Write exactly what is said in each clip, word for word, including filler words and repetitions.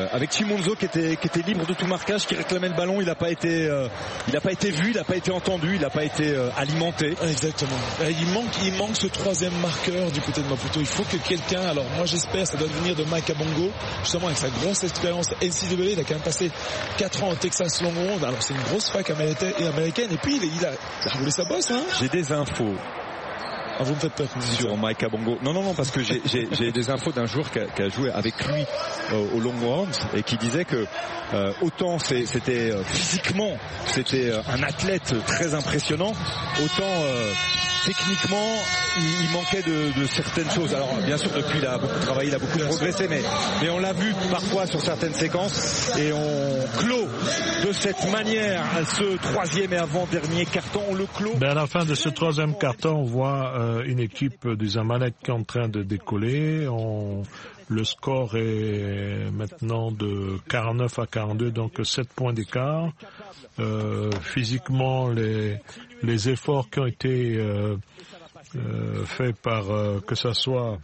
avec Chimonzo qui était, qui était libre de tout marquage, qui réclamait le ballon. Il n'a pas été, euh, il n'a pas été vu, il n'a pas été entendu, il n'a pas été euh, alimenté. Exactement. Il manque, il manque ce troisième marqueur du côté de Maputo. Il faut que quelqu'un, alors moi j'espère, ça doit venir de Mike Abongo, justement avec sa grosse expérience N C double A. Il a quand même passé quatre ans au Texas Longhorns. Alors c'est une grosse fac américaine. Et puis il, il a, il a roulé sa bosse, hein. J'ai des infos. Ah, vous me faites peur sur Mike Abongo. Non, non, non, parce que j'ai, j'ai, j'ai des infos d'un joueur qui a, qui a joué avec lui euh, au Longhorns et qui disait que euh, autant c'est, c'était euh, physiquement, c'était euh, un athlète très impressionnant, autant euh, techniquement, il, il manquait de, de certaines choses. Alors, bien sûr, depuis, il a beaucoup travaillé, il a beaucoup progressé, mais, mais on l'a vu parfois sur certaines séquences et on clôt de cette manière ce troisième et avant-dernier carton. On le clôt. Ben à la fin de ce troisième carton, on voit euh, une équipe du Zamalek qui est en train de décoller. On, le score est maintenant de quarante-neuf à quarante-deux, donc sept points d'écart. Euh, physiquement, les, les efforts qui ont été euh, euh, faits par, euh, que ce soit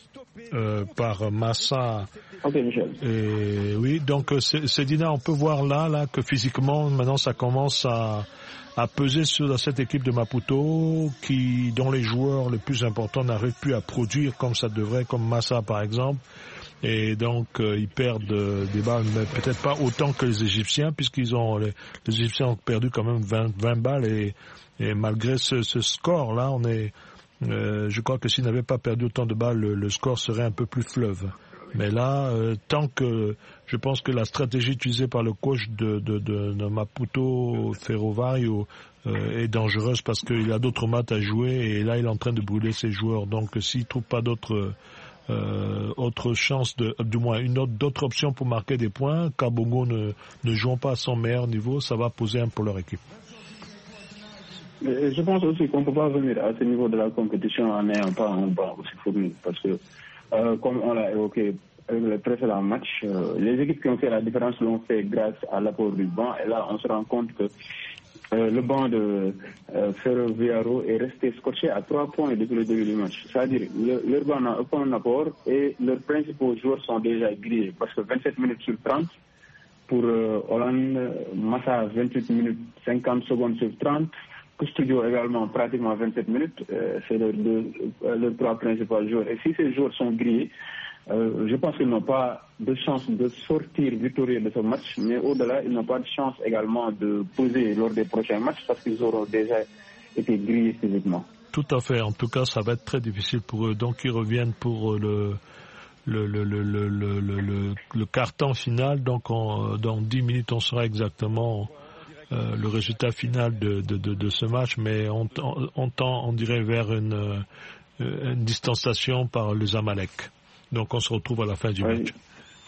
euh, par Massa. Okay, Michel. Et oui, donc c'est, c'est Dina, on peut voir là, là que physiquement, maintenant, ça commence à à peser sur cette équipe de Maputo qui, dont les joueurs les plus importants n'arrivent plus à produire comme ça devrait, comme Massa par exemple. Et donc euh, ils perdent euh, des balles, mais peut-être pas autant que les Égyptiens, puisqu'ils ont les, les Égyptiens ont perdu quand même vingt, vingt balles et, et malgré ce, ce score là, on est, euh, je crois que s'ils n'avaient pas perdu autant de balles, le, le score serait un peu plus fleuve. Mais là, euh, tant que je pense que la stratégie utilisée par le coach de, de, de, de Maputo Ferrovario euh, est dangereuse parce qu'il a d'autres matchs à jouer et là il est en train de brûler ses joueurs. Donc s'il trouve pas d'autres euh, autre chance, de, du moins une autre d'autres options pour marquer des points, Kabongo ne, ne jouant pas à son meilleur niveau, ça va poser un pour leur équipe. Mais je pense aussi qu'on ne peut pas venir à ce niveau de la compétition en n'ayant pas un banc aussi fourni parce que Euh, comme on l'a évoqué avec le précédent match, euh, les équipes qui ont fait la différence l'ont fait grâce à l'apport du banc. Et là, on se rend compte que euh, le banc de euh, Ferroviaro est resté scotché à trois points depuis le début du match. C'est-à-dire le, leur banc n'a aucun apport et leurs principaux joueurs sont déjà grillés parce que vingt-sept minutes sur trente pour euh, Hollande, Massa vingt-huit minutes cinquante secondes sur trente. Studio également pratiquement vingt-sept minutes, euh, c'est leurs deux, euh, leurs trois principaux joueurs. Et si ces joueurs sont grillés, euh, je pense qu'ils n'ont pas de chance de sortir victorieux de ce match, mais au-delà, ils n'ont pas de chance également de poser lors des prochains matchs parce qu'ils auront déjà été grillés physiquement. Tout à fait. En tout cas, ça va être très difficile pour eux. Donc, ils reviennent pour le le le le le le le, le carton final. Donc, en, dans dix minutes, on saura exactement Euh, le résultat final de, de, de, de ce match, mais on, on, on tend, on dirait, vers une, euh, une distanciation par le Zamalek. Donc on se retrouve à la fin du oui. match.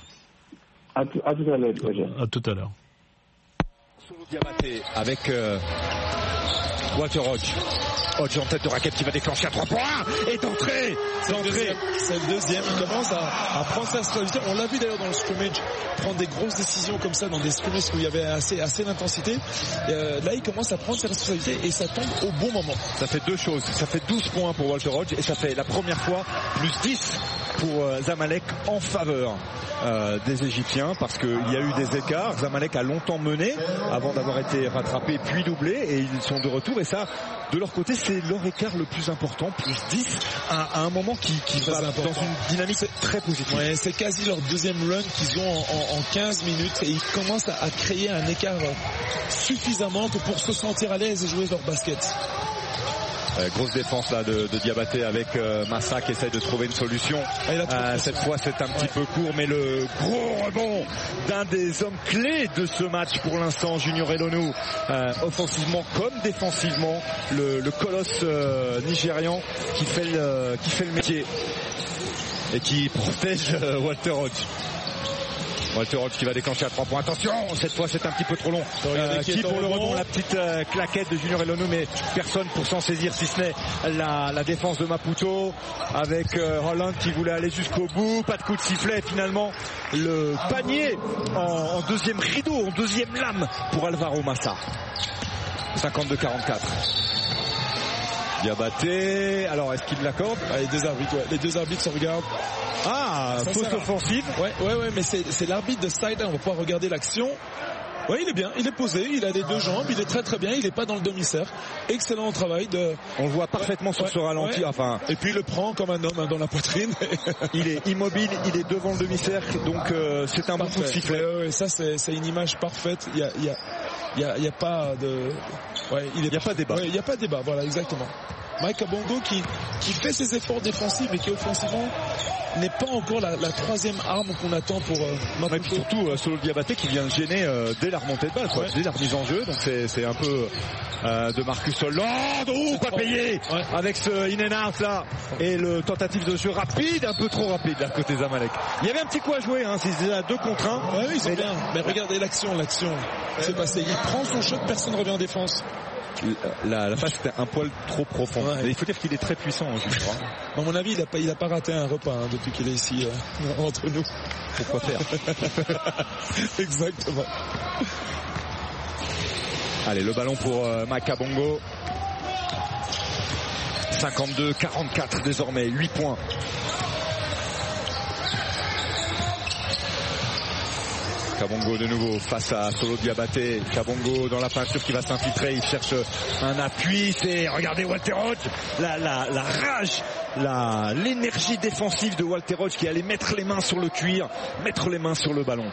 À, t- à tout à l'heure. À, à tout à l'heure. Solo Diabaté avec euh, Walter Hodge. Hodge en tête de raquette qui va déclencher à trois points et d'entrée. C'est le deuxième. C'est le deuxième. Il commence à, à prendre sa responsabilité. On l'a vu d'ailleurs dans le scrimmage prendre des grosses décisions comme ça dans des scrimmages où il y avait assez, assez d'intensité. Euh, là, il commence à prendre ses responsabilités et ça tombe au bon moment. Ça fait deux choses. Ça fait douze points pour Walter Hodge et ça fait la première fois plus dix pour euh, Zamalek en faveur euh, des Égyptiens parce qu'il y a eu des écarts. Zamalek a longtemps mené avant d'avoir été rattrapé puis doublé et ils sont de retour et ça, de leur côté, c'est leur écart le plus important, plus dix à, à un moment qui, qui va important. Dans une dynamique très positive. Ouais, c'est quasi leur deuxième run qu'ils ont en, en, en quinze minutes et ils commencent à, à créer un écart suffisamment que pour se sentir à l'aise et jouer leur basket. Euh, grosse défense là de, de Diabaté avec euh, Massa qui essaie de trouver une solution. Euh, cette fois c'est un petit peu court, mais le gros rebond d'un des hommes clés de ce match pour l'instant, Junior Elonu, euh, offensivement comme défensivement, le, le colosse euh, nigérian qui fait le, qui fait le métier et qui protège euh, Walter Hodge. Walter Hodge qui va déclencher à trois points. Attention, cette fois c'est un petit peu trop long. Euh, qui pour le rebond, la petite euh, claquette de Junior Elonu, mais personne pour s'en saisir si ce n'est la, la défense de Maputo avec euh, Holland qui voulait aller jusqu'au bout. Pas de coup de sifflet finalement. Le panier en, en deuxième rideau, en deuxième lame pour Alvaro Massa. cinquante-deux quarante-quatre. Diabaté, alors est-ce qu'il l'accorde? Ah, les deux arbitres, ouais. Les deux arbitres se regardent. Ah, ça, fausse ça offensive. Ouais, ouais, ouais, mais c'est, c'est l'arbitre de side, on va pouvoir regarder l'action. Oui, il est bien, il est posé, il a des deux jambes, il est très très bien, il n'est pas dans le demi-cercle. Excellent travail de. On le voit parfaitement ouais, sur ouais, ce ralenti. Ouais. Enfin, et puis il le prend comme un homme hein, dans la poitrine. Il est immobile, il est devant le demi-cercle, donc euh, c'est un bon coup de sifflet. Ouais, ouais, ça c'est, c'est une image parfaite. Il y a, il y a, il y a, il y a pas de. Ouais, il n'y a pas de débat. Ouais, il n'y a pas de débat, voilà, exactement. Mike Kabongo qui, qui fait ses efforts défensifs et qui offensivement n'est pas encore la, la troisième arme qu'on attend pour euh, Maputo. Et puis surtout euh, Solo Diabaté qui vient de gêner euh, dès la remontée de balle, quoi, ouais. dès la remise en jeu. Donc c'est, c'est un peu euh, de Marcus Hollande, oh, pas payé ouais. avec ce in and out là et le tentative de jeu rapide, un peu trop rapide là côté Zamalek. Il y avait un petit coup à jouer, hein, c'est à deux contre un. Ouais, oui, ils sont bien. Mais regardez l'action, l'action. C'est passé. Il prend son shot, personne ne revient en défense. La, la face était un poil trop profond. Ouais. Il faut dire qu'il est très puissant, je crois. À mon avis, il n'a pas, il a pas raté un repas hein, depuis qu'il est ici euh, entre nous. Pourquoi faire? Exactement. Allez, le ballon pour euh, Mike Kabongo. cinquante-deux quarante-quatre désormais, huit points. Kabongo de nouveau face à Solo Diabaté. Kabongo dans la peinture qui va s'infiltrer. Il cherche un appui. C'est, regardez Walter Hodge. La, la, la rage, la, l'énergie défensive de Walter Hodge qui allait mettre les mains sur le cuir, mettre les mains sur le ballon.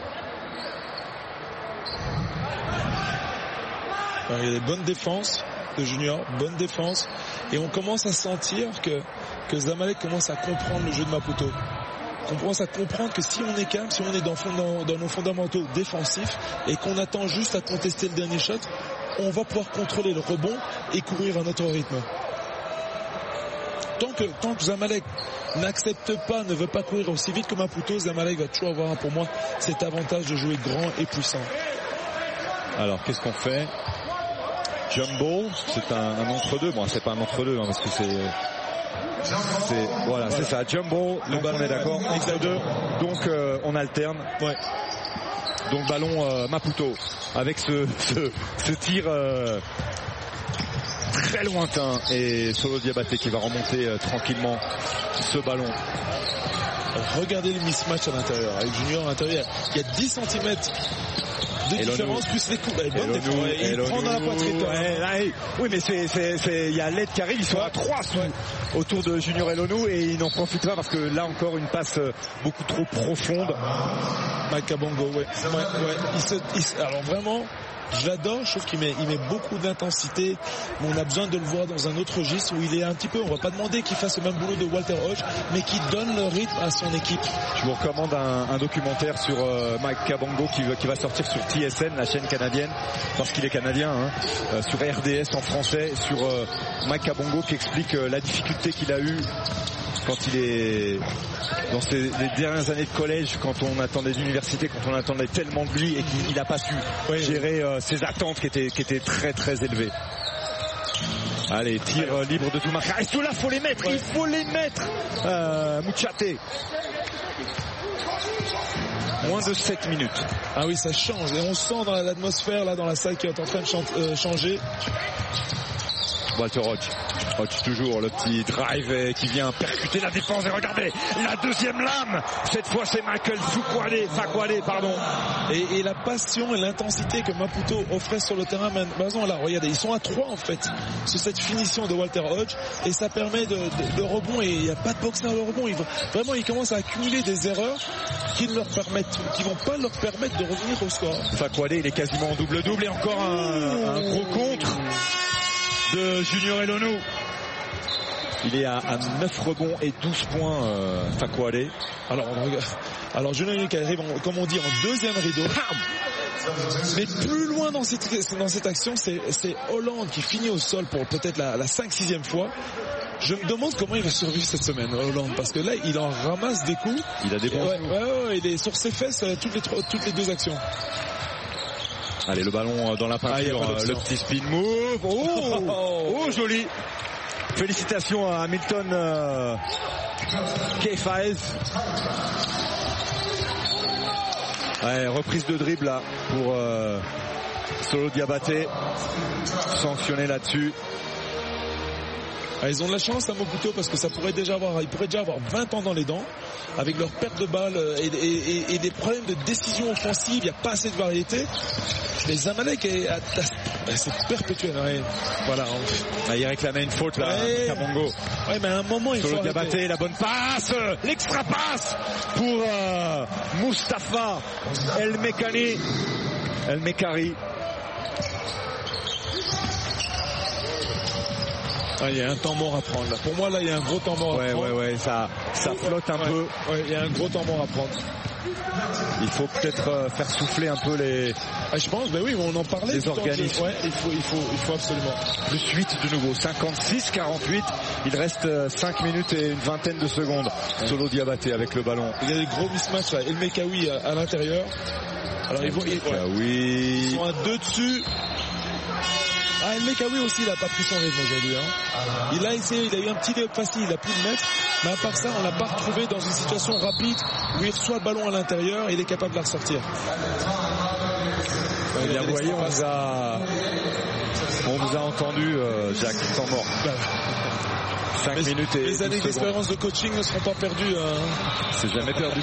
Alors, il y a des bonnes défenses de Junior, bonne défense. Et on commence à sentir que, que Zamalek commence à comprendre le jeu de Maputo. On commence à comprendre que si on est calme, si on est dans, dans, dans nos fondamentaux défensifs et qu'on attend juste à contester le dernier shot, on va pouvoir contrôler le rebond et courir à notre rythme. Tant que, tant que Zamalek n'accepte pas, ne veut pas courir aussi vite que Maputo, Zamalek va toujours avoir pour moi cet avantage de jouer grand et puissant. Alors qu'est-ce qu'on fait? Jumbo, c'est un, un entre-deux. Bon, c'est pas un entre-deux hein, parce que c'est... C'est, voilà, c'est ça, Jumbo, donc on est d'accord, entre deux, donc euh, on alterne. Ouais. Donc ballon euh, Maputo avec ce, ce, ce tir euh, très lointain et Solo Diabaté qui va remonter euh, tranquillement ce ballon. Regardez le mismatch à l'intérieur, avec Junior à l'intérieur, il y a dix centimètres de différence plus les coups. Bonne défense. Il prend dans la poitrine. Ouais, là, oui, mais c'est, c'est, c'est, il y a l'aide qui arrive. Ils sont à trois ouais. autour de Junior Elonou et ils n'en profitent pas parce que là encore une passe beaucoup trop profonde. Mike Kabongo, ouais. ouais, ouais. Il se, il, alors vraiment, je l'adore. Je trouve qu'il met, il met beaucoup d'intensité. Mais on a besoin de le voir dans un autre registre où il est un petit peu. On va pas demander qu'il fasse le même boulot de Walter Hodge, mais qu'il donne le rythme à son équipe. Je vous recommande un, un documentaire sur euh, Mike Kabongo qui, qui va sortir sur T S N, la chaîne canadienne, parce qu'il est canadien, hein, euh, sur R D S en français, sur euh, Mike Kabongo qui explique euh, la difficulté qu'il a eue quand il est dans ses, les dernières années de collège, quand on attendait d'université, quand on attendait tellement de lui et qu'il n'a pas su oui, gérer euh, ses attentes qui étaient, qui étaient très très élevées. Allez, tir euh, libre de Toumaka. Et ceux-là, faut les mettre, ouais. il faut les mettre. Euh, Mouchaté. Moins de sept minutes. Ah oui, ça change. Et on sent dans l'atmosphère, là, dans la salle qui est en train de chante, euh, changer. Walter Hodge. Hodge toujours, le petit drive qui vient percuter la défense. Et regardez, la deuxième lame. Cette fois, c'est Michael Fakwade, Fakwade, pardon. Et, et la passion et l'intensité que Maputo offrait sur le terrain. Maintenant, là, regardez, ils sont à trois, en fait, sur cette finition de Walter Hodge. Et ça permet de, de, de rebond. Et il n'y a pas de boxeur de rebond. Ils, vraiment, ils commencent à accumuler des erreurs qui ne leur permettent, qui vont pas leur permettre de revenir au score. Fakwade, il est quasiment en double-double. Et encore un, un gros contre de Junior Elonou. Il est à, à neuf rebonds et douze points, euh, Fakwade. Alors, on regarde. Alors, Junior Elonou qui arrive, en, comme on dit, en deuxième rideau. Mais plus loin dans cette, dans cette action, c'est, c'est Hollande qui finit au sol pour peut-être la, la cinq sixième fois. Je me demande comment il va survivre cette semaine, Hollande, parce que là, il en ramasse des coups. Il a des bons ouais, ouais, ouais, il est sur ses fesses toutes les, trois, toutes les deux actions. Allez, le ballon dans la peinture, ah, le petit spin move. Oh, oh joli. Félicitations à Hamilton euh, Keifaez. Ouais, reprise de dribble là pour euh, Solo Diabaté. Sanctionné là-dessus. Ah, ils ont de la chance à Maputo parce que ça pourrait déjà avoir, ils pourraient déjà avoir vingt ans dans les dents avec leur perte de balles et, et, et, et des problèmes de décision offensive. Il n'y a pas assez de variété. Les Zamalek, c'est perpétuel. Ouais. Voilà. Ah, il réclamait une faute là, ouais. Kabongo. Ouais, mais à un moment il Solo faut Diabaté, la bonne passe, l'extra passe pour euh, Mustapha El Mekani, El Mekari. Ah, il y a un temps mort à prendre là. Pour moi là il y a un gros temps mort ouais, à prendre. Ouais ouais ça, ça flotte un ouais, peu. Ouais, il y a un gros temps mort à prendre. Il faut peut-être euh, faire souffler un peu les. Ah, je pense, ben oui, on en parlait. Les organismes. Ouais, il faut, il faut, il faut absolument. Plus huit de nouveau, cinquante-six quarante-huit. Il reste cinq minutes et une vingtaine de secondes. Ouais. Solo Diabaté avec le ballon. Il y a des gros mismatchs là. El Mekawi à, à l'intérieur. Alors ils vont, ils, ouais. ils sont à deux dessus. Ah, El Mekawi aussi, il a pas pris son rythme aujourd'hui. Hein. Il a essayé, il a eu un petit déop facile, il a pu le mettre. Mais à part ça, on l'a pas retrouvé dans une situation rapide où il reçoit le ballon à l'intérieur et il est capable de la ressortir. Eh bien, vous voyez, on vous a, on vous a entendu, euh, Jacques, sans mort. cinq minutes et les années d'expérience de coaching ne seront pas perdues. Hein. C'est jamais perdu.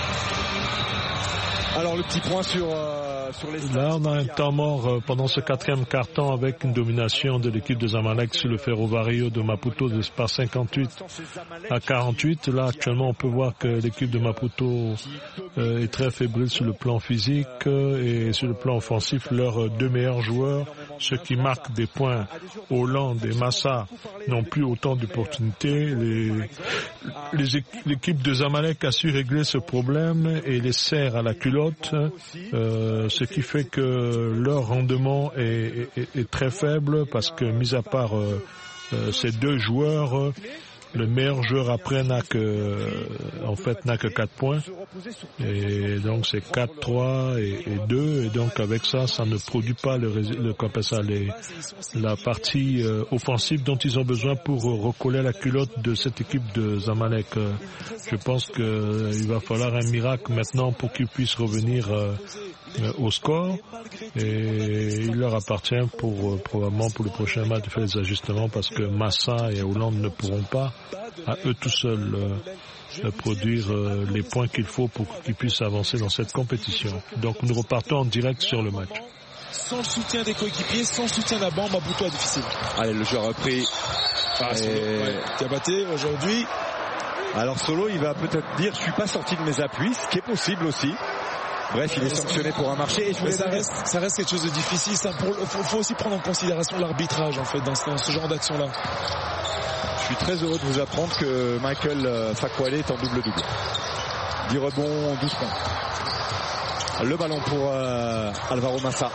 Alors, le petit point sur... Euh, Sur les Là, on a un temps mort euh, pendant ce quatrième quart-temps avec une domination de l'équipe de Zamalek sur le Ferrovario de Maputo de par cinquante-huit à quarante-huit. Là, actuellement, on peut voir que l'équipe de Maputo euh, est très fébrile sur le plan physique euh, et sur le plan offensif. Leurs deux meilleurs joueurs, ceux qui marquent des points, Hollande et Massa, n'ont plus autant d'opportunités. Les, les, l'équipe de Zamalek a su régler ce problème et les serre à la culotte. Euh, ce qui fait que leur rendement est, est, est très faible parce que, mis à part euh, euh, ces deux joueurs, euh, le meilleur joueur après n'a que, euh, en fait, n'a que quatre points. Et donc c'est quatre, trois et, et deux. Et donc avec ça, ça ne produit pas le, le comme ça, les, la partie euh, offensive dont ils ont besoin pour euh, recoller la culotte de cette équipe de Zamalek. Euh, je pense que euh, il va falloir un miracle maintenant pour qu'ils puissent revenir euh, au score et il leur appartient pour euh, probablement pour le prochain match de faire des ajustements parce que Massa et Hollande ne pourront pas à eux tout seuls euh, produire euh, les points qu'il faut pour qu'ils puissent avancer dans cette compétition. Donc nous repartons en direct sur le match. Sans le soutien des coéquipiers, sans le soutien de la bande, Maputo est difficile. Allez, le jeu a repris. Ah, et... ouais. Diabaté aujourd'hui. Alors Solo, il va peut-être dire je suis pas sorti de mes appuis, ce qui est possible aussi. Bref, il est sanctionné pour un marché. Et Mais ça reste, ça reste quelque chose de difficile. Il faut, faut aussi prendre en considération l'arbitrage en fait dans ce, dans ce genre d'action-là. Je suis très heureux de vous apprendre que Michael Fakwale est en double-double. dix rebonds, douze points. Le ballon pour euh, Alvaro Massa.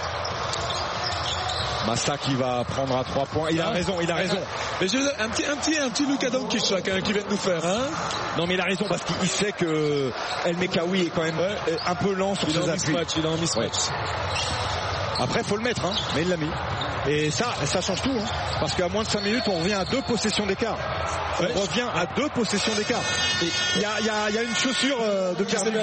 Massa qui va prendre à trois points. Il a raison, il a raison. Mais je, un petit, un petit, un petit Luka Doncic là, qui vient de nous faire, hein. Non mais il a raison parce qu'il sait que El Mekawi est quand même ouais. un peu lent sur ses appuis. Il est en mismatch. Ouais. Après faut le mettre, hein. Mais il l'a mis. Et ça, ça change tout, hein. Parce qu'à moins de cinq minutes, on revient à deux possessions d'écart. On ouais. revient à deux possessions d'écart. Et il y a, y, a, y a une chaussure euh, de Cardu.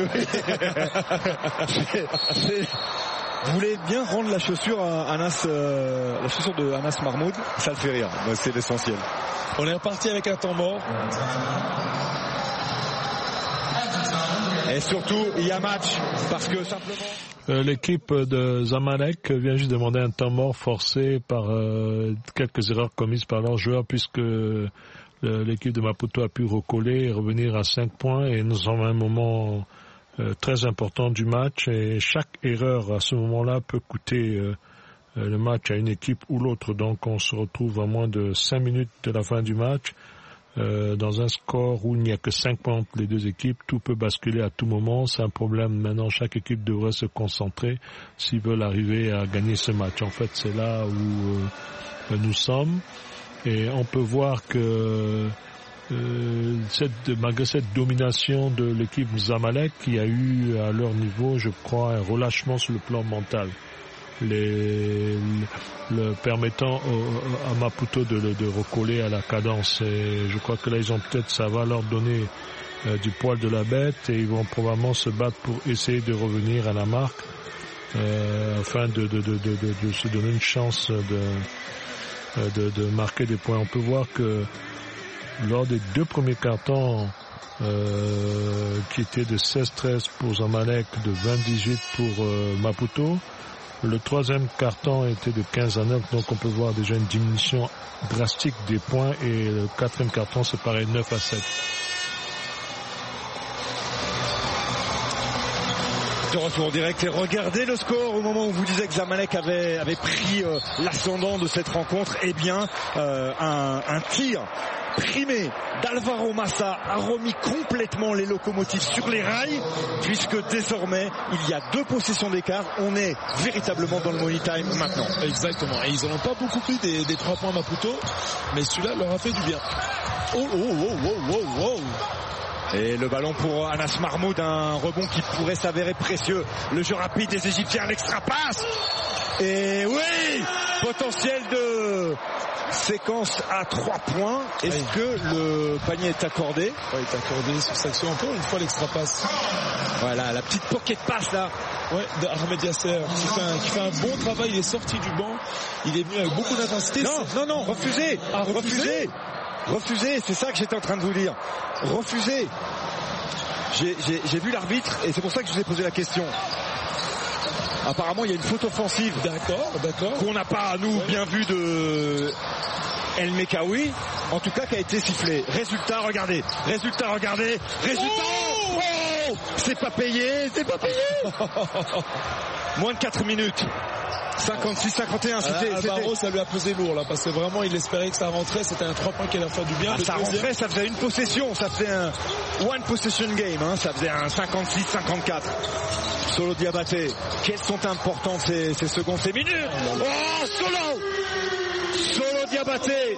Vous voulez bien rendre la chaussure à Anas, euh, la chaussure de Anas Mahmoud, ça le fait rire. Moi, c'est l'essentiel. On est reparti avec un temps mort. Et surtout, il y a match parce que simplement. Euh, l'équipe de Zamalek vient juste demander un temps mort forcé par euh, quelques erreurs commises par leurs joueurs puisque le, l'équipe de Maputo a pu recoller et revenir à cinq points et nous sommes à un moment euh, très important du match et chaque erreur à ce moment-là peut coûter euh, le match à une équipe ou l'autre. Donc on se retrouve à moins de cinq minutes de la fin du match. Euh, dans un score où il n'y a que cinq points entre les deux équipes, tout peut basculer à tout moment. C'est un problème. Maintenant, chaque équipe devrait se concentrer s'ils veulent arriver à gagner ce match. En fait, c'est là où euh, nous sommes. Et on peut voir que euh, cette, malgré cette domination de l'équipe Zamalek, qui a eu à leur niveau, je crois, un relâchement sur le plan mental. Les, le permettant au, à Maputo de, de recoller à la cadence. Et je crois que là, ils ont peut-être, ça va leur donner euh, du poil de la bête et ils vont probablement se battre pour essayer de revenir à la marque euh, afin de, de, de, de, de, de se donner une chance de, de, de marquer des points. On peut voir que lors des deux premiers cartons, euh, qui étaient de seize treize pour Zamalek, de vingt dix-huit pour euh, Maputo, le troisième carton était de quinze à neuf, donc on peut voir déjà une diminution drastique des points, et le quatrième carton c'est pareil, neuf à sept. De retour en direct, et regardez le score au moment où vous disiez que Zamalek avait, avait pris euh, l'ascendant de cette rencontre. Eh bien, euh, un, un tir primé d'Alvaro Massa a remis complètement les locomotives sur les rails, puisque désormais il y a deux possessions d'écart. On est véritablement dans le money time maintenant. Exactement, et ils n'en ont pas beaucoup pris des, des trois points Maputo, mais celui-là leur a fait du bien. Oh oh oh oh oh oh. Et le ballon pour Anas Mahmoud, un rebond qui pourrait s'avérer précieux. Le jeu rapide des Égyptiens, l'extra-passe. Et oui, potentiel de séquence à trois points. Est-ce oui. que le panier est accordé? Oui, il est accordé sur cette action. Encore une fois, l'extra-passe. Voilà, la petite pocket passe là. Ouais, d'Ahmed Yasser qui fait, un, qui fait un bon travail. Il est sorti du banc. Il est venu avec beaucoup d'intensité. Non, non, non, refusé. Ah, refusé. refusé. Refusé, c'est ça que j'étais en train de vous dire. Refusé. J'ai, j'ai, j'ai vu l'arbitre et c'est pour ça que je vous ai posé la question. Apparemment, il y a une faute offensive. D'accord, d'accord. Qu'on n'a pas, nous, ouais. bien vu de El Mekawi. En tout cas, qui a été sifflé. Résultat, regardez. Résultat, regardez. Résultat. Oh, oh c'est pas payé, c'est pas payé. Moins de quatre minutes. cinquante-six cinquante et un, c'était, Alvaro, ça lui a pesé lourd là, parce que vraiment il espérait que ça rentrait. C'était un trois points qui allait faire du bien. Ah, ça deuxième... rentrait, ça faisait une possession, ça faisait un one possession game, hein, ça faisait un cinquante-six cinquante-quatre. Solo Diabaté, quelles sont importantes ces, ces secondes, ces minutes. Oh, Solo Solo Diabaté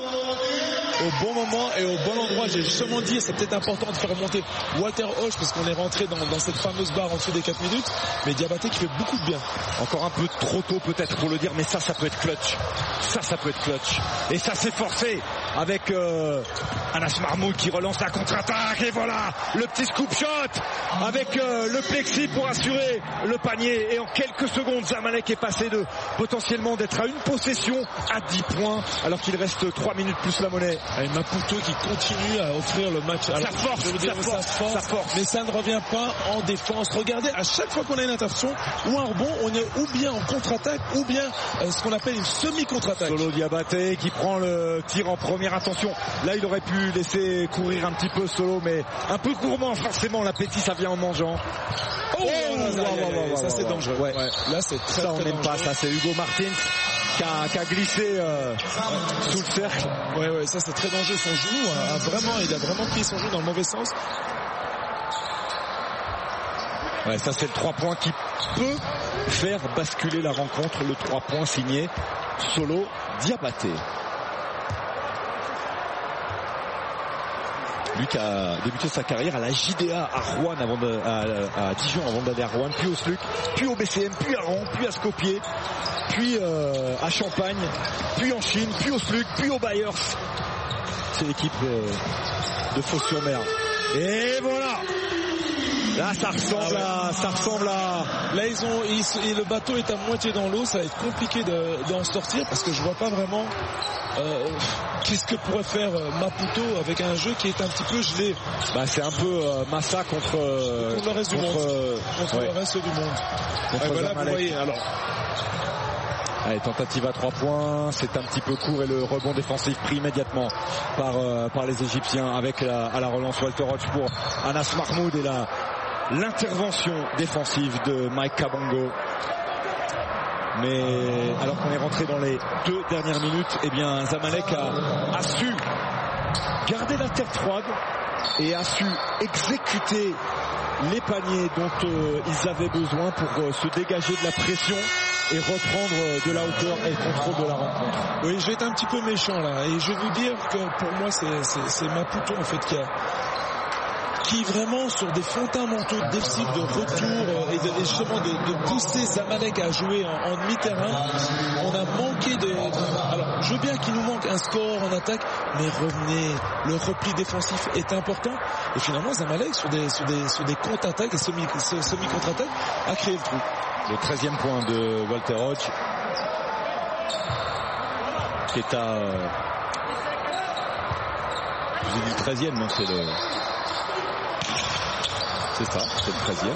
au bon moment et au bon endroit. J'ai justement dit, c'est peut-être important de faire remonter Walter Hoche, parce qu'on est rentré dans, dans cette fameuse barre en dessous des quatre minutes, mais Diabaté qui fait beaucoup de bien. Encore un peu trop tôt peut-être pour le dire, mais ça, ça peut être clutch. Ça, ça peut être clutch. Et ça s'est forcé avec euh, Anas Mahmoud qui relance la contre-attaque, et voilà, le petit scoop shot avec euh, le plexi pour assurer le panier. Et en quelques secondes, Zamalek est passé de potentiellement d'être à une possession à dix points, alors qu'il reste trois minutes plus la monnaie. Et Maputo qui continue à offrir le match. Alors, ça force, je veux dire, ça, force, ça, force, ça force, mais ça ne revient pas en défense. Regardez, à chaque fois qu'on a une interception ou un rebond, on est ou bien en contre-attaque ou bien euh, ce qu'on appelle une semi-contre-attaque. Solo Diabaté qui prend le tir en première intention. Là, il aurait pu laisser courir un petit peu Solo, mais un peu gourmand forcément. L'appétit, ça vient en mangeant. Oh, oh wow, wow, wow, wow, ça c'est dangereux. Ouais. Ouais. Là, c'est très, ça, on très n'aime pas ça. C'est Hugo Martins qui a, qui a glissé euh, sous le cercle. Ouais, ouais, ça c'est très dangereux. Son genou a, a vraiment, il a vraiment pris son genou dans le mauvais sens. Ouais, ça c'est le trois points qui peut faire basculer la rencontre. Le trois points signé Solo Diabaté. Lui qui a débuté sa carrière à la J D A à Rouen avant de, à, à Dijon avant d'aller à Rouen, puis au Sluc, puis au B C M, puis à Rouen, puis à Skopje, puis euh, à Champagne, puis en Chine, puis au Sluc, puis au Bayers. C'est l'équipe euh, de Fos-sur-Mer. Et voilà. Là, ça ressemble ah ouais. à, ça ressemble à. Là, ils ont, ils, et le bateau est à moitié dans l'eau. Ça va être compliqué de, d'en sortir parce que je vois pas vraiment euh, qu'est-ce que pourrait faire Maputo avec un jeu qui est un petit peu gelé. Bah, c'est un peu euh, Massa contre, euh, contre le reste contre, du monde. Euh, contre ouais. le reste du monde. Contre ouais, voilà, vous voyez. Alors. Allez, tentative à trois points, c'est un petit peu court et le rebond défensif pris immédiatement par euh, par les Égyptiens avec la, à la relance Walter Hodge pour Anas Mahmoud et la l'intervention défensive de Mike Kabongo. Mais alors qu'on est rentré dans les deux dernières minutes, eh bien Zamalek a, a su garder la tête froide et a su exécuter les paniers dont euh, ils avaient besoin pour euh, se dégager de la pression et reprendre de la hauteur et le contrôle de la rencontre. Oui, je vais être un petit peu méchant là et je vais vous dire que pour moi c'est, c'est, c'est Maputo en fait qui a qui vraiment sur des fondamentaux défensifs de retour et, de, et justement de, de pousser Zamalek à jouer en, en demi-terrain. On a manqué de, de... Alors, je veux bien qu'il nous manque un score en attaque, mais revenez, le repli défensif est important. Et finalement, Zamalek, sur des, sur des, sur des contre-attaques et semi, semi-contre-attaques, a créé le trou. Le treizième point de Walter Hodge. Paqueta, euh... j'ai dit le treizième, non, c'est le... C'est ça, c'est le treizième.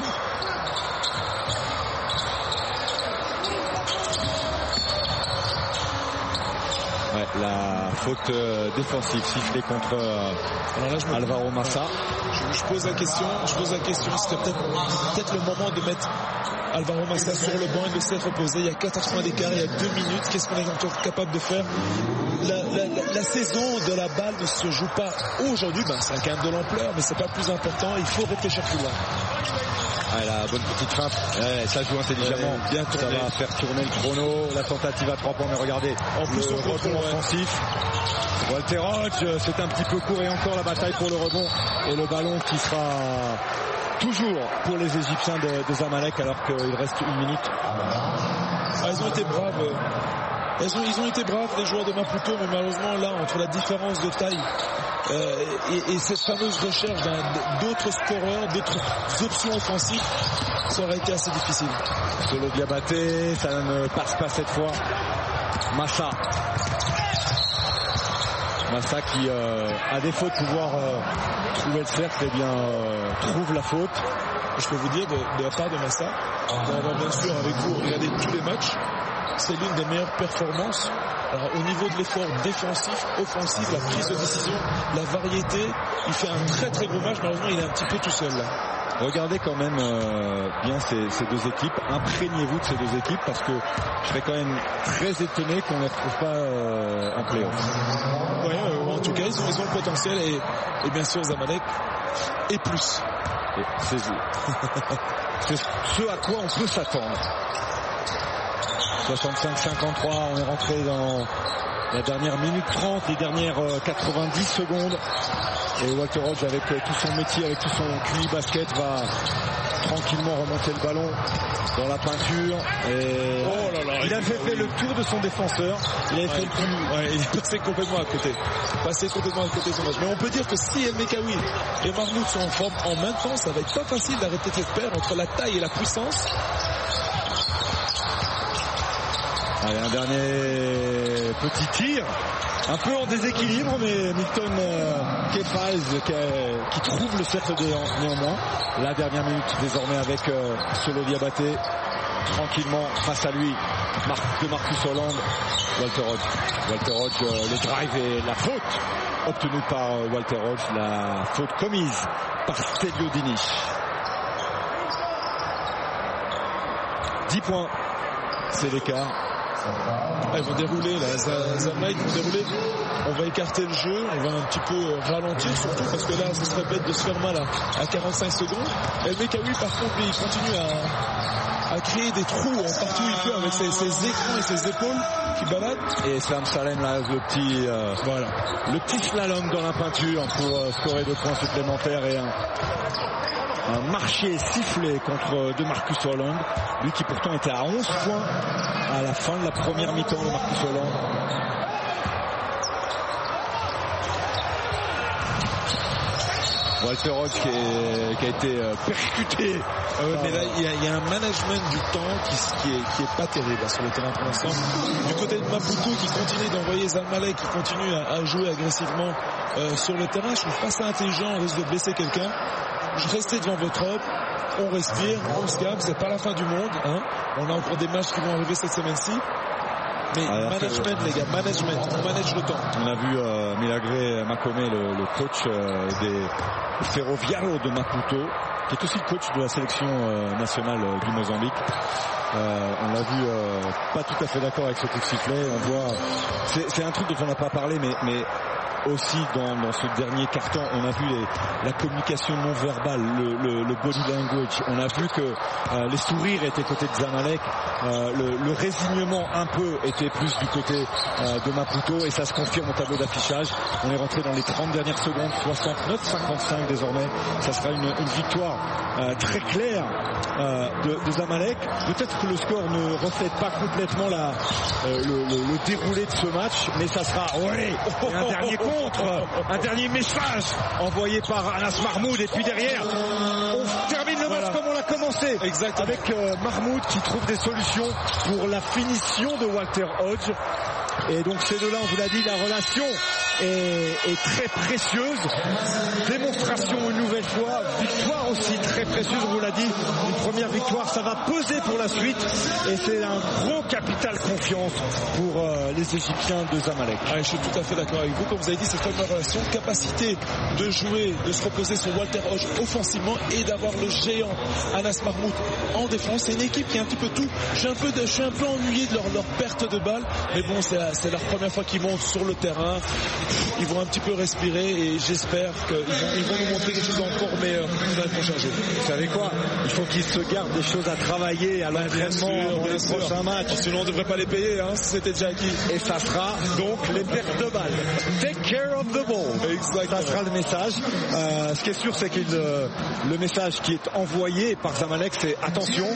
Ouais, la faute euh, défensive sifflée contre euh, Alors là, je Alvaro Massa. Je, je pose la question, je pose la question, c'était peut-être peut-être le moment de mettre Alvaro Massa sur le banc et de se laisser reposer. Il y a quatorze points d'écart, il y a deux minutes. Qu'est-ce qu'on est encore capable de faire? la, la, la, la saison de la balle ne se joue pas aujourd'hui. Ben, ça a quand même de l'ampleur, mais c'est pas le plus important. Il faut réfléchir plus loin. Ah, la bonne petite feinte, ouais, ça joue intelligemment, ouais, bien ça va faire tourner le chrono, la tentative à trois points, mais regardez, en plus le rebond offensif. Walter Hodge, c'est un petit peu court et encore la bataille pour le rebond et le ballon qui sera toujours pour les Égyptiens de, de Zamalek alors qu'il reste une minute. Ah, ils ont été braves. Ils ont, ils ont été braves les joueurs de Maputo, mais malheureusement là, entre la différence de taille euh, et, et cette fameuse recherche d'autres scoreurs, d'autres options offensives, ça aurait été assez difficile. Solo Diabaté, ça ne passe pas cette fois. Massa. Massa qui, euh, à défaut de pouvoir euh, trouver le cercle, eh bien, euh, trouve la faute. Je peux vous dire, de, de la part de Massa, on va bien sûr avec vous regarder tous les matchs, c'est l'une des meilleures performances. Alors, au niveau de l'effort défensif, offensif, la prise de décision, la variété, il fait un très très gros match. Malheureusement, il est un petit peu tout seul là. Regardez quand même euh, bien ces, ces deux équipes. Imprégnez-vous de ces deux équipes parce que je serais quand même très étonné qu'on ne les retrouve pas euh, en play-off. Ouais, euh, en tout cas, ils ont, ils ont le potentiel et, et bien sûr Zamalek et plus. Et c'est, c'est ce à quoi on peut s'attendre. soixante-cinq cinquante-trois, on est rentré dans la dernière minute trente, les dernières quatre-vingt-dix secondes. Et Walter Hodge, avec tout son métier, avec tout son Q I basket, va tranquillement remonter le ballon dans la peinture. Et oh là là, il a fait, fait le tour de son défenseur. Il, avait ouais, fait le coup. Ouais, il est passé complètement à côté. Passé complètement à côté de son match. Mais on peut dire que si El Mekawi et Mahmoud sont en forme en même temps, ça va être pas facile d'arrêter cette paire entre la taille et la puissance. Allez, un dernier petit tir, un peu en déséquilibre, mais Milton euh, Kefaz qui, qui trouve le cercle néanmoins. La dernière minute désormais avec euh, Solo Diabaté, tranquillement face à lui, Mar de Marcus Hollande, Walter Hodge. Walter Hodge, euh, le drive et la faute obtenue par euh, Walter Hodge, la faute commise par Stelio Dinic. dix points, c'est l'écart. Ah, ils vont dérouler là, Zamalek vont dérouler. On va écarter le jeu, on va un petit peu ralentir surtout parce que là ce serait bête de se faire mal à, à quarante-cinq secondes. El Mekawi par contre lui, il continue à, à créer des trous en partout où il peut avec ses, ses écrans et ses épaules qui baladent. Et Sam Salem là, le petit euh, voilà, le petit slalom dans la peinture pour euh, scorer deux points supplémentaires et un un marché sifflé contre de Marcus Hollande, lui qui pourtant était à onze points à la fin de la première mi-temps de Marcus Hollande. Walter Hodge qui, est, qui a été euh, percuté. Euh, mais là, il y, y a un management du temps qui, qui, est, qui est pas terrible là, sur le terrain pour l'instant. Du côté de Maputo qui continue d'envoyer Zamalek, qui continue à, à jouer agressivement euh, sur le terrain, je trouve pas ça intelligent, on risque de blesser quelqu'un. Je restais devant votre homme, on respire, on se calme, c'est pas la fin du monde, hein. On a encore des matchs qui vont arriver cette semaine-ci. Mais alors management, que, les gars, management, on manage le temps. On a vu euh, Milagre Makome, le, le coach euh, des Ferroviario de Maputo, qui est aussi le coach de la sélection euh, nationale euh, du Mozambique. Euh, on l'a vu euh, pas tout à fait d'accord avec ce coup de sifflet. On voit, c'est, c'est un truc dont on n'a pas parlé, mais, mais aussi dans, dans ce dernier carton, on a vu les, la communication non verbale, le, le, le body language. On a vu que euh, les sourires étaient côté de Zamalek, euh, le, le résignement un peu était plus du côté euh, de Maputo, et ça se confirme au tableau d'affichage. On est rentré dans les trente dernières secondes, soixante-neuf cinquante-cinq désormais. Ça sera une, une victoire euh, très claire euh, de, de Zamalek. Peut-être que le score ne reflète pas complètement la, euh, le, le, le déroulé de ce match, mais ça sera ouais, un dernier contre, un dernier message envoyé par Anas Mahmoud, et puis derrière on termine le match voilà. Comme on l'a commencé. Exactement. Avec euh, Mahmoud qui trouve des solutions pour la finition de Walter Hodge. Et donc ces deux-là, on vous l'a dit, la relation est, est très précieuse. Démonstration une nouvelle fois, victoire aussi très précieuse, on vous l'a dit. Une première victoire, ça va peser pour la suite et c'est un gros capital confiance pour euh, les Égyptiens de Zamalek. Ah, je suis tout à fait d'accord avec vous. Comme vous avez dit, cette fameuse relation, capacité de jouer, de se reposer sur Walter Hodge offensivement et d'avoir le géant Anas Mahmoud en défense. C'est une équipe qui est un petit peu tout. Je suis un peu, de, je suis un peu ennuyé de leur, leur perte de balle, mais bon, c'est, c'est leur première fois qu'ils montent sur le terrain. Ils vont un petit peu respirer et j'espère qu'ils vont, ils vont nous montrer quelque chose d'encore meilleur dans les prochains jours. Vous savez quoi? Il faut qu'ils se gardent des choses à travailler à l'entraînement dans les prochains matchs. Sinon, on ne devrait pas les payer, hein, si c'était déjà acquis. Et ça sera donc les pertes de balles. Take care of the ball. Exactement. Ça sera le message. Euh, ce qui est sûr, c'est que le, le message qui est envoyé par Zamalek, c'est attention.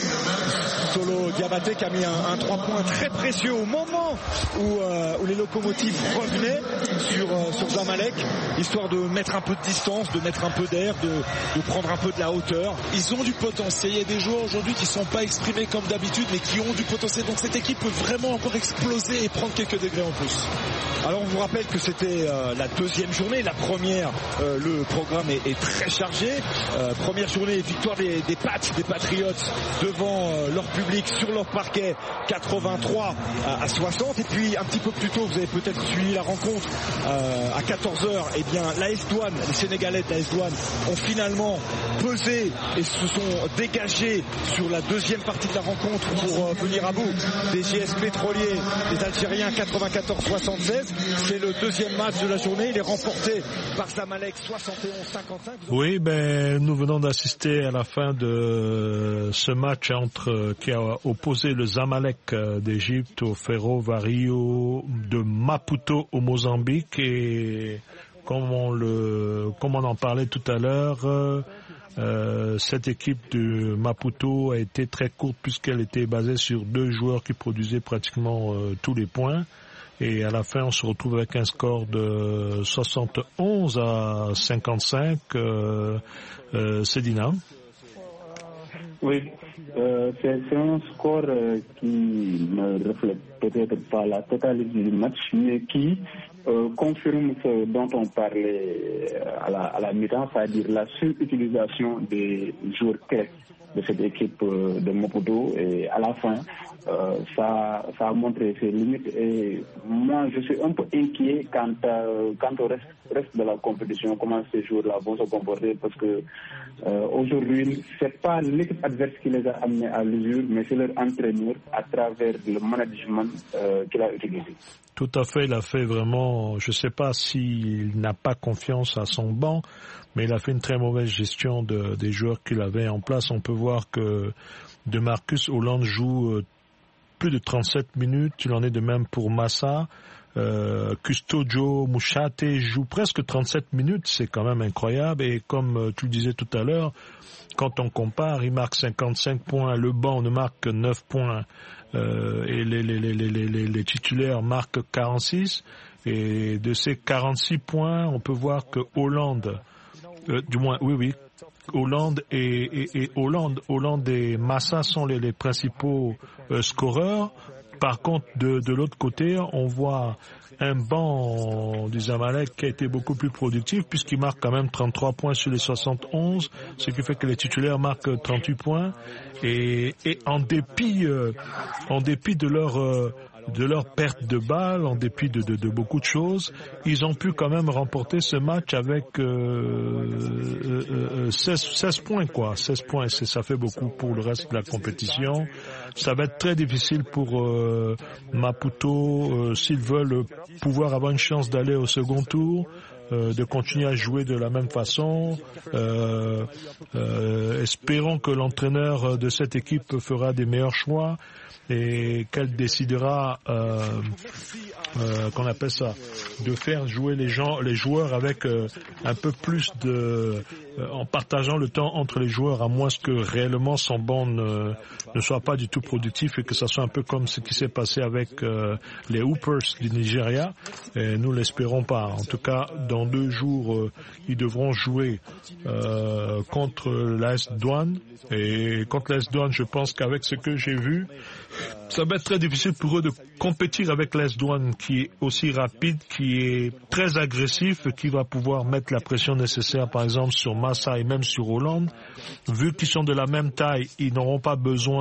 Solo Diabaté qui a mis un, un trois points très précieux au moment où, euh, où les locomotives revenaient sur, euh, sur Zamalek, histoire de mettre un peu de distance, de mettre un peu d'air, de, de prendre un peu de la hauteur. Ils ont du potentiel. Il y a des joueurs aujourd'hui qui ne sont pas exprimés comme d'habitude, mais qui ont du potentiel. Donc cette équipe peut vraiment encore exploser et prendre quelques degrés en plus. Alors on vous rappelle que c'était euh, la deuxième journée. La première, euh, le programme est, est très chargé. Euh, première journée, victoire des, des Pats, des Patriots devant euh, leur public sur leur parquet, quatre-vingt-trois à soixante. Et puis un petit peu plus tôt, vous avez peut-être suivi la rencontre euh, à quatorze heures. Eh bien, l'A S Douane, les Sénégalais de l'A S Douane ont finalement pesé et se sont dégagés sur la deuxième partie de la rencontre pour euh, venir à bout des J S pétroliers, des Algériens, quatre-vingt-quatorze soixante-seize. C'est le deuxième match de la journée. Il est remporté par Zamalek soixante et onze cinquante-cinq. Oui, ben nous venons d'assister à la fin de ce match entre qui a opposé le Zamalek d'Égypte au Ferro Vario de Maputo au Mozambique. Et comme on le comme on en parlait tout à l'heure, euh, cette équipe de Maputo a été très courte puisqu'elle était basée sur deux joueurs qui produisaient pratiquement euh, tous les points. Et à la fin, on se retrouve avec un score de soixante et onze à cinquante-cinq. Euh, euh, Sedina. Oui, euh, c'est, c'est un score euh, qui ne reflète peut-être pas la totalité du match, mais qui euh, confirme ce dont on parlait à la, à la mi-temps, c'est-à-dire la surutilisation des joueurs clés de cette équipe euh, de Maputo. Et à la fin, euh, ça, ça a montré ses limites. Et moi, je suis un peu inquiet quant, à, quant au reste, reste de la compétition, comment ces joueurs-là vont se comporter, parce que euh, aujourd'hui, c'est pas l'équipe adverse qui les a amenés à l'usure, mais c'est leur entraîneur à travers le management euh, qu'il a utilisé. Tout à fait, il a fait vraiment, je ne sais pas s'il n'a pas confiance à son banc, mais il a fait une très mauvaise gestion de, des joueurs qu'il avait en place. On peut voir que de Marcus Hollande joue euh, plus de trente-sept minutes, il en est de même pour Massa. Euh, Custodio Mouchate joue presque trente-sept minutes, c'est quand même incroyable. Et comme euh, tu le disais tout à l'heure, quand on compare, il marque cinquante-cinq points, le banc ne marque que neuf points, euh, et les, les, les, les, les, les titulaires marquent quarante-six. Et de ces quarante-six points, on peut voir que Hollande, euh, du moins, oui, oui, Hollande et, et, et Hollande, Hollande et Massa sont les, les principaux euh, scoreurs. Par contre, de, de l'autre côté, on voit un banc du Zamalek qui a été beaucoup plus productif puisqu'il marque quand même trente-trois points sur les soixante et onze, ce qui fait que les titulaires marquent trente-huit points. Et, et en dépit, euh, en dépit de leur euh, de leur perte de balle, en dépit de, de, de beaucoup de choses, ils ont pu quand même remporter ce match avec euh, euh, seize, seize points, quoi. seize points, c'est, ça fait beaucoup pour le reste de la compétition. Ça va être très difficile pour euh, Maputo, euh, s'ils veulent pouvoir avoir une chance d'aller au second tour, euh, de continuer à jouer de la même façon. Euh, euh, espérons que l'entraîneur de cette équipe fera des meilleurs choix et qu'elle décidera, euh, euh, qu'on appelle ça, de faire jouer les gens, les joueurs avec euh, un peu plus de euh, en partageant le temps entre les joueurs, à moins que réellement son banc ne, ne soit pas du tout productif et que ça soit un peu comme ce qui s'est passé avec euh, les Hoopers du Nigeria. Et nous l'espérons pas. En tout cas, dans deux jours, euh, ils devront jouer euh, contre l'A S Douane. Et contre l'A S Douane, je pense qu'avec ce que j'ai vu, ça va être très difficile pour eux de compétir avec l'A S Douane qui est aussi rapide, qui est très agressif, qui va pouvoir mettre la pression nécessaire, par exemple, sur Massa et même sur Hollande. Vu qu'ils sont de la même taille, ils n'auront pas besoin